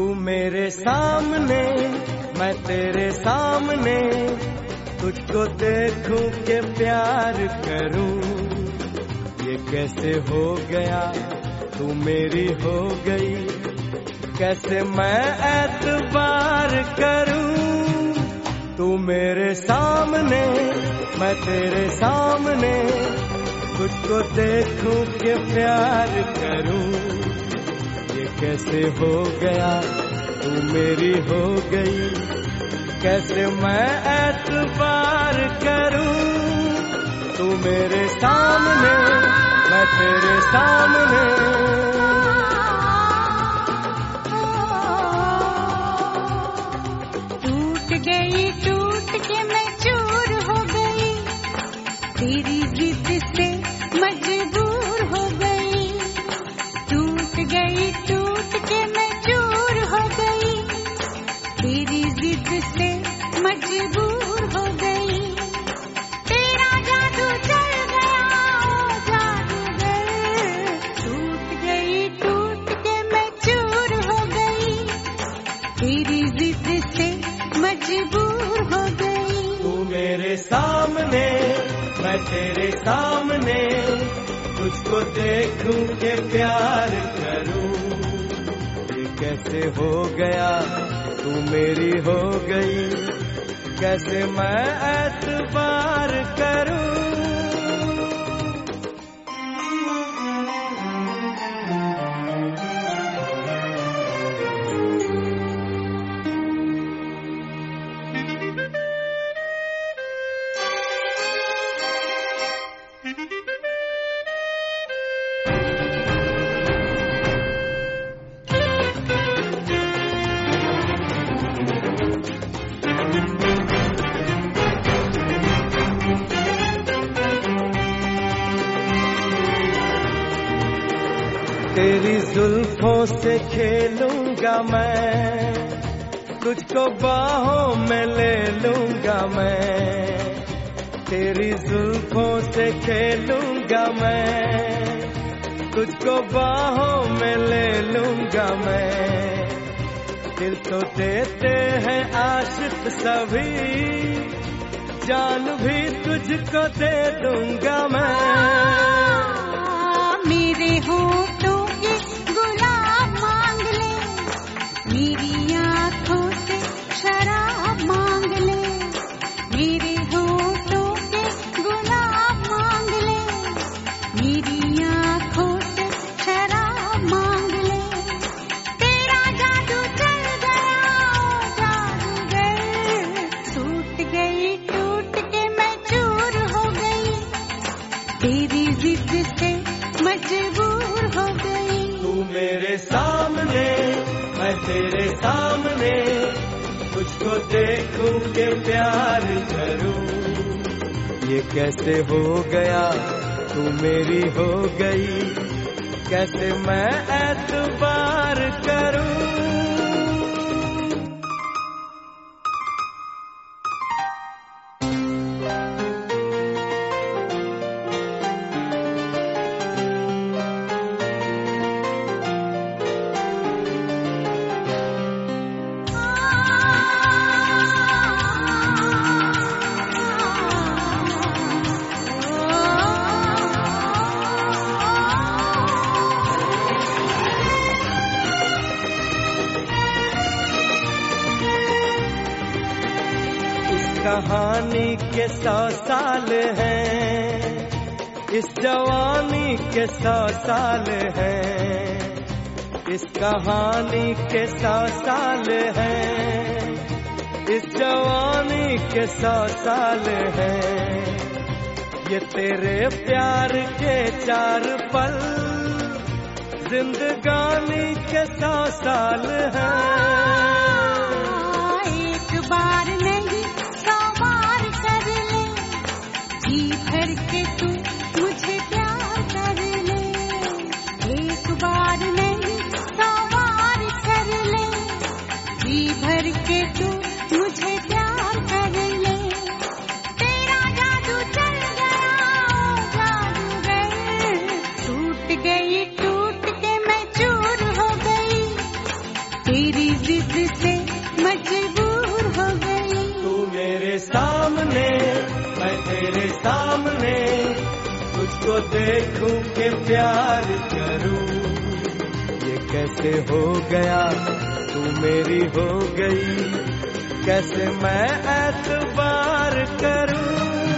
तू मेरे सामने मैं तेरे सामने, तुझको देखूं के प्यार करूं। ये कैसे हो गया तू मेरी हो गई, कैसे मैं एतबार करूं। तू मेरे सामने मैं तेरे सामने, तुझको देखूं के प्यार करूं। ये कैसे हो गया तू मेरी हो गई, कैसे मैं एतबार करूं। तू मेरे सामने मैं तेरे सामने, टूट गई टूट के मैं चूर हो गई, तेरी जिद से मजबूर हो गई। टूट गई टूट के मैं चूर हो गई, तेरी जिद से मजबूर हो गई। तेरा जादू चल गया ओ जादूगर, टूट गई टूट के मैं चूर हो गई, तेरी जिद से मजबूर हो गई। तू मेरे सामने मैं तेरे सामने, तुझको देखूं के प्यार करूं। ये कैसे हो गया तू मेरी हो गई, कैसे मैं एतबार करूं। तेरी जुल्फों से खेलूंगा मैं, तुझको बाहों में ले लूंगा मैं। तेरी जुल्फों से खेलूंगा मैं, तुझको बाहों में ले लूंगा मैं। दिल तो देते हैं आशिक सभी, जान भी तुझको दे दूंगा मैं। मेरे होठों के गुलाब मांग ले, मेरी आँखों से शराब मांग ले। मेरे होठों के गुलाब मांग ले, मेरी आँखों से शराब मांग ले। तेरा जादू चल गया ओ जादूगर, टूट गई टूट के मैं चूर हो गई, तेरी जिद से मजबूर हो गई। तू मेरे सामने मैं तेरे सामने, तुझको देखूं के प्यार करूं। ये कैसे हो गया तू मेरी हो गई, कैसे मैं एतबार करूं। कहानी के 100 साल हैं, इस जवानी के 100 साल हैं। इस कहानी के 100 साल हैं, इस जवानी के 100 साल हैं। ये तेरे प्यार के 4 पल, जिंदगानी के 100 साल हैं। एक बार नहीं 100 बार कर ले, जी भर के तू मुझे प्यार कर ले। एक बार नहीं 100 बार कर ले, जी भर के तू मुझे प्यार कर ले। तेरा जादू चल गया ओ जादूगर, टूट गई टूट के मैं चूर हो गई, तेरी किसको देखूं के प्यार करूं, ये कैसे हो गया तू मेरी हो गई, कैसे मैं एतबार करूं।